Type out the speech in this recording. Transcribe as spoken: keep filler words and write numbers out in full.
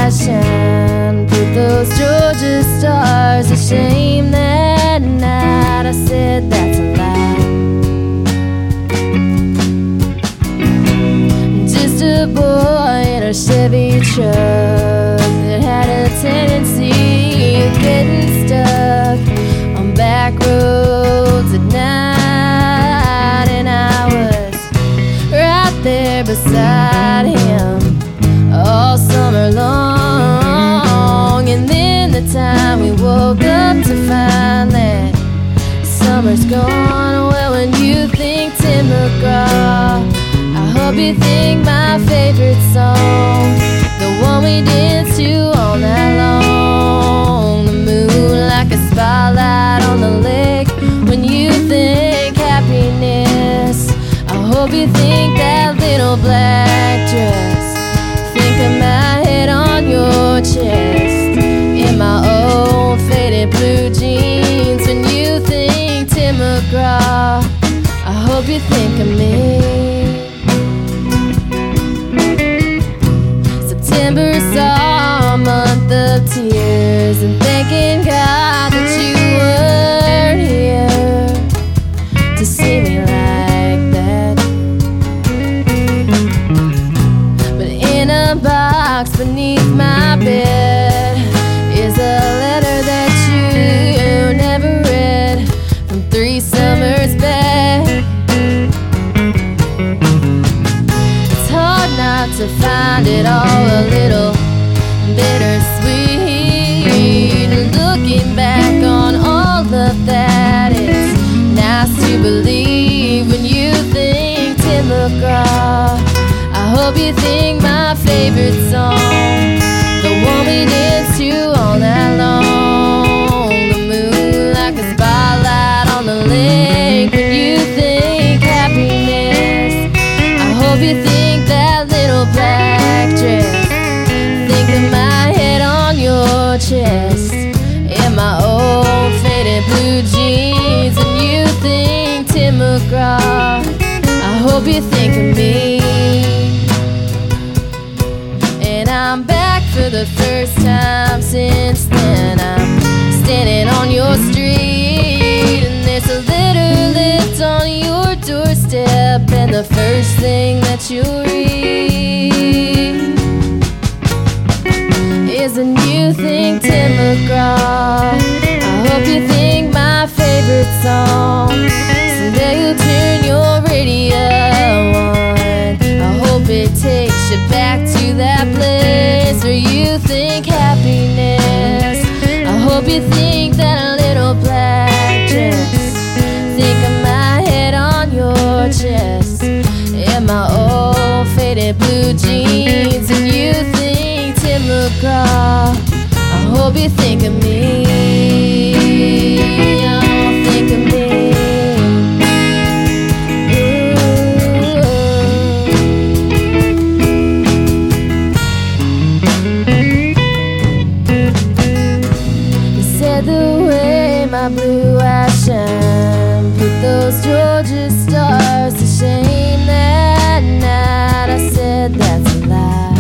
eyes shine, put those Georgia stars to shame. That night I said that's a lie. Just a boy in a Chevy truck that had a tendency of getting stuck on back roads at night, and I was right there beside him all summer long. And then the time we woke up to find that summer's gone. Well, when you think Tim McGraw, I hope you think my favorite song, the one we danced to all night long. The moon like a spotlight on the lake. When you think happiness, I hope you think that little black dress. Think of my head on your chest, in my old faded blue jeans. When you think Tim McGraw, I hope you think of me. September saw a month of tears, and thanking God that you weren't here to see me like that. But in a box beneath my bed is a letter that you never read from three summers back. It's hard not to find it all a little bittersweet. Looking back on all of that, it's nice to believe. When you think Tim McGraw, I hope you think my favorite song, the one we danced to all night long. The moon like a spotlight on the lake. When you think happiness, I hope you think that little black dress. Think of my head on your chest, in my old faded blue jeans. And you think Tim McGraw, I hope you think of me. And I'm back for the first time since then. I'm standing on your street, and there's a letter left on your doorstep, and the first thing that you'll read is a new thing, Tim McGraw. I hope you think my favorite song. Someday you'll turn your radio on. I hope it takes you back to that place where you think happiness. I hope you think that little black dress. Think of my head on your chest, in my old faded blue jeans. And you think Tim McGraw, I hope you think of me. Oh, think of me. The way my blue eyes shine, put those Georgia stars to shame. That night I said that's a lie.